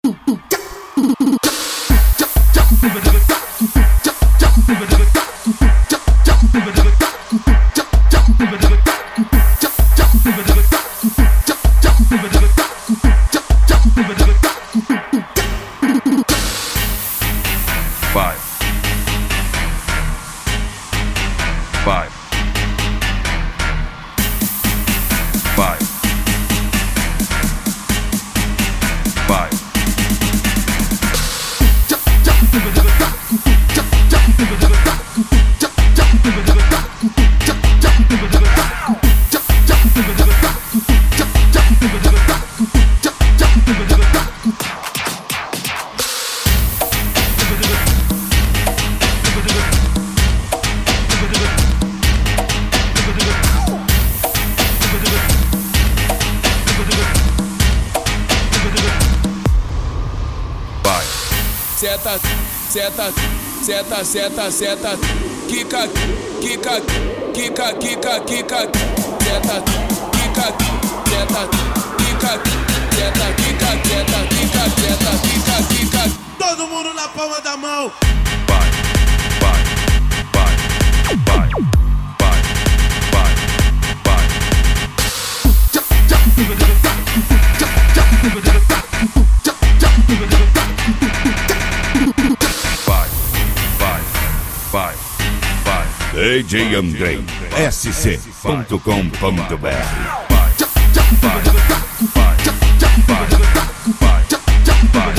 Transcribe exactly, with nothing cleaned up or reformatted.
Seta, seta, seta, seta, seta, quica, quica, quica, quica, quica, seta, quica, seta, quica, seta, quica, seta, quica, seta, quica, quica. Todo mundo na palma da mão. Vai, vai, vai, vai, vai, vai, vai. Vai, vai. D J Andrei, S C ponto com ponto B R. Vai, vai, vai, vai, vai, vai.